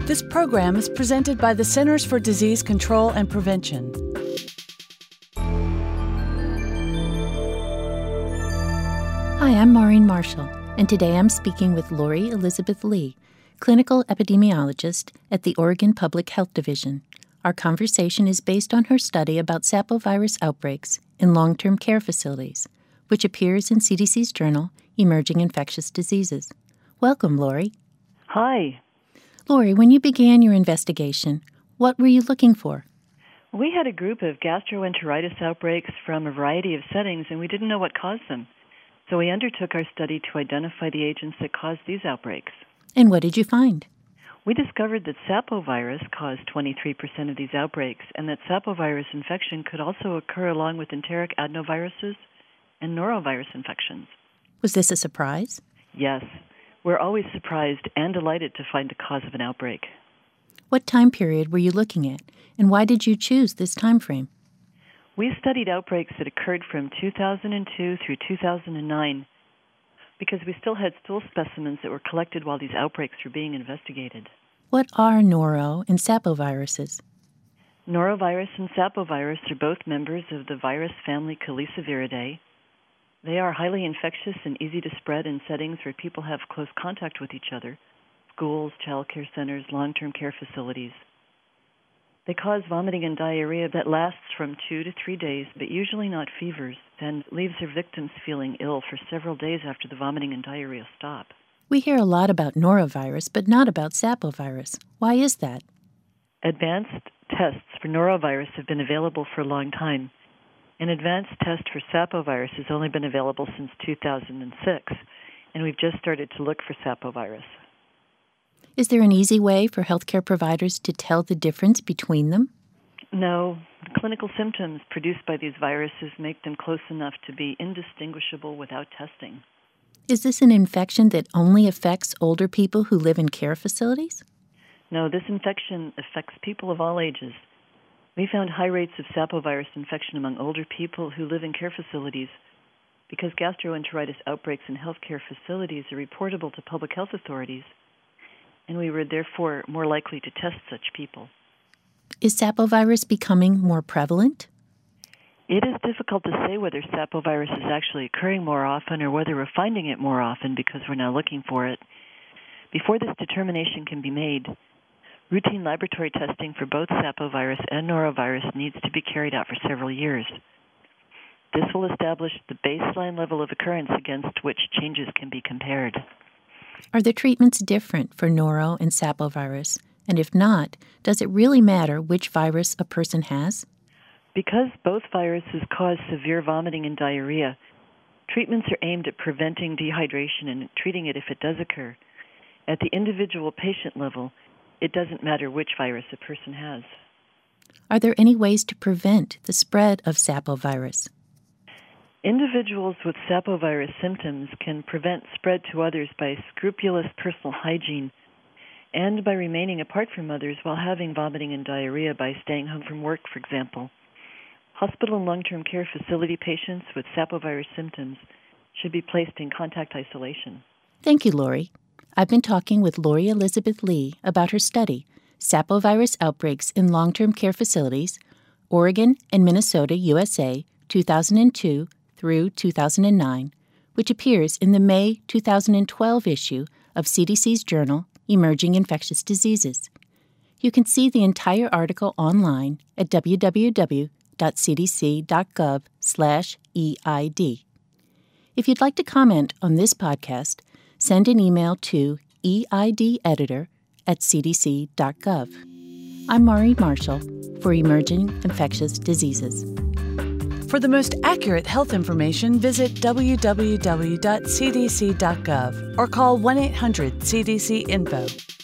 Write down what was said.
This program is presented by the Centers for Disease Control and Prevention. Hi, I'm Maureen Marshall, and today I'm speaking with Lori Elizabeth Lee, clinical epidemiologist at the Oregon Public Health Division. Our conversation is based on her study about sapovirus outbreaks in long-term care facilities, which appears in CDC's journal, Emerging Infectious Diseases. Welcome, Lori. Hi. Lori, when you began your investigation, what were you looking for? We had a group of gastroenteritis outbreaks from a variety of settings, and we didn't know what caused them. So we undertook our study to identify the agents that caused these outbreaks. And what did you find? We discovered that sapovirus caused 23% of these outbreaks, and that sapovirus infection could also occur along with enteric adenoviruses and norovirus infections. Was this a surprise? Yes. We're always surprised and delighted to find the cause of an outbreak. What time period were you looking at, and why did you choose this time frame? We studied outbreaks that occurred from 2002 through 2009 because we still had stool specimens that were collected while these outbreaks were being investigated. What are noro and sapoviruses? Norovirus and sapovirus are both members of the virus family Cheliciviridae. They are highly infectious and easy to spread in settings where people have close contact with each other: schools, child care centers, long-term care facilities. They cause vomiting and diarrhea that lasts from 2 to 3 days, but usually not fevers, and leaves their victims feeling ill for several days after the vomiting and diarrhea stop. We hear a lot about norovirus, but not about sapovirus. Why is that? Advanced tests for norovirus have been available for a long time. An advanced test for sapovirus has only been available since 2006, and we've just started to look for sapovirus. Is there an easy way for healthcare providers to tell the difference between them? No. The clinical symptoms produced by these viruses make them close enough to be indistinguishable without testing. Is this an infection that only affects older people who live in care facilities? No, this infection affects people of all ages. We found high rates of sapovirus infection among older people who live in care facilities because gastroenteritis outbreaks in healthcare facilities are reportable to public health authorities, and we were therefore more likely to test such people. Is sapovirus becoming more prevalent? It is difficult to say whether sapovirus is actually occurring more often or whether we're finding it more often because we're now looking for it. Before this determination can be made, routine laboratory testing for both sapovirus and norovirus needs to be carried out for several years. This will establish the baseline level of occurrence against which changes can be compared. Are the treatments different for noro and sapovirus? And if not, does it really matter which virus a person has? Because both viruses cause severe vomiting and diarrhea, treatments are aimed at preventing dehydration and treating it if it does occur. At the individual patient level, it doesn't matter which virus a person has. Are there any ways to prevent the spread of sapovirus? Individuals with sapovirus symptoms can prevent spread to others by scrupulous personal hygiene and by remaining apart from others while having vomiting and diarrhea by staying home from work, for example. Hospital and long-term care facility patients with sapovirus symptoms should be placed in contact isolation. Thank you, Lori. I've been talking with Lori Elizabeth Lee about her study, Sapovirus Outbreaks in Long-Term Care Facilities, Oregon and Minnesota, USA, 2002 through 2009, which appears in the May 2012 issue of CDC's journal, Emerging Infectious Diseases. You can see the entire article online at www.cdc.gov/EID. If you'd like to comment on this podcast, send an email to eideditor@cdc.gov. I'm Maureen Marshall for Emerging Infectious Diseases. For the most accurate health information, visit www.cdc.gov or call 1-800-CDC-INFO.